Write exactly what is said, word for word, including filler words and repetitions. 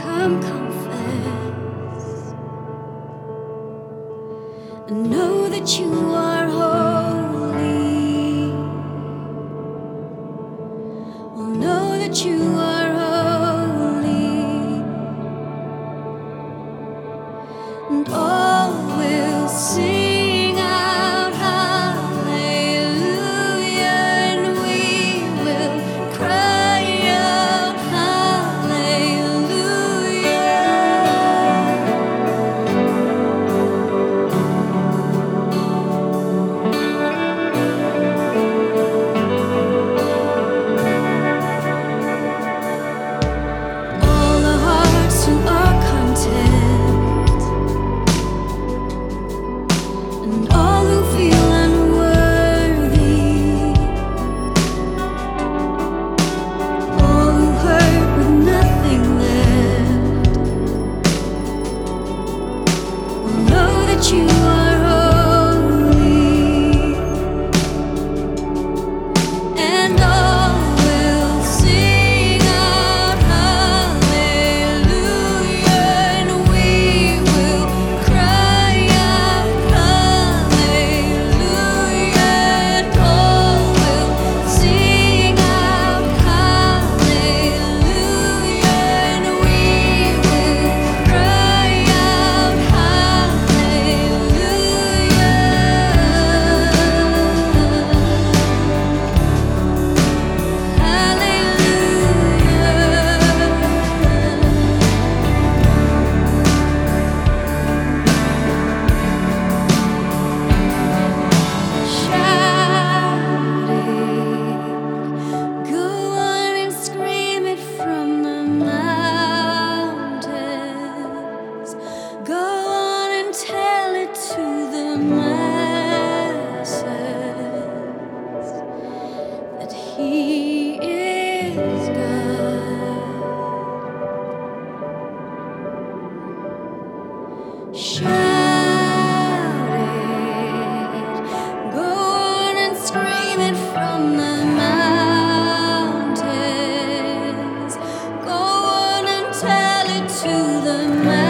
come confess and know that you are holy. Well, know that you are holy, and all will sing out hallelujah, and we will cry out hallelujah. All the hearts who are content, and all who feel unworthy, all who hurt with nothing left, will know that you are holy, and all will sing out hallelujah, and we will cry out hallelujah, and all will sing out hallelujah, and we will cry out Go on and scream it from the mountains. Go on and tell it to the masses that He is God. Shout it. Go on and scream it from the mountains. Go on and tell it to the masses.